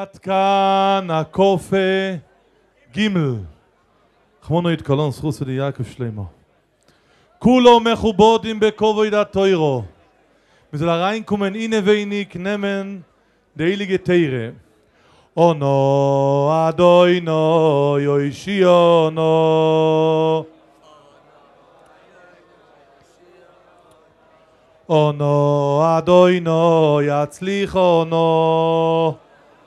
עד כאן הקופה גימל. חמונו יתקלון סחוס ודייקב שלמה. כולו מכובודים בכובד התוירו. מזל הריין קומן אינה וייניק נמן דייליגה תירה. אונו אדוינו יוישיונו. אונו אדוינו יצליחונו.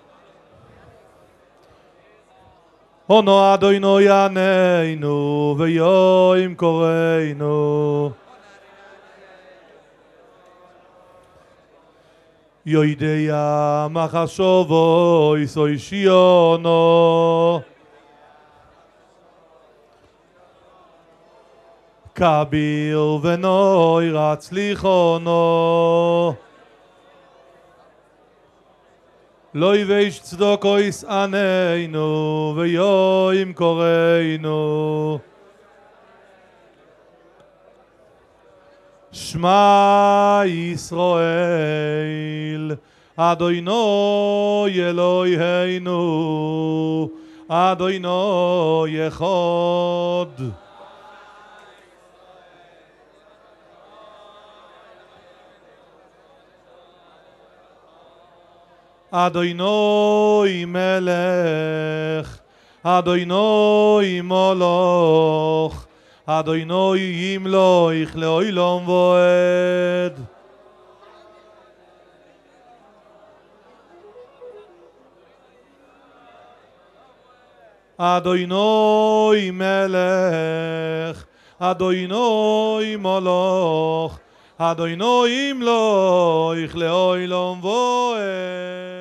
אונו אדוינו יעננו ויום קוראינו. יודע מחשובו יסוישיונו. כביר ונוי רצליחונו. לא יבש צדוקו יסעננו ויום קוראינו. שמע ישראל אדוינו אלוהינו אדוינו אחד. אדוני מלך, אדוני מולך, אדוני ימלוך לעולם ועד. אדוני מלך, אדוני מולך, אדוני ימלוך לעולם ועד.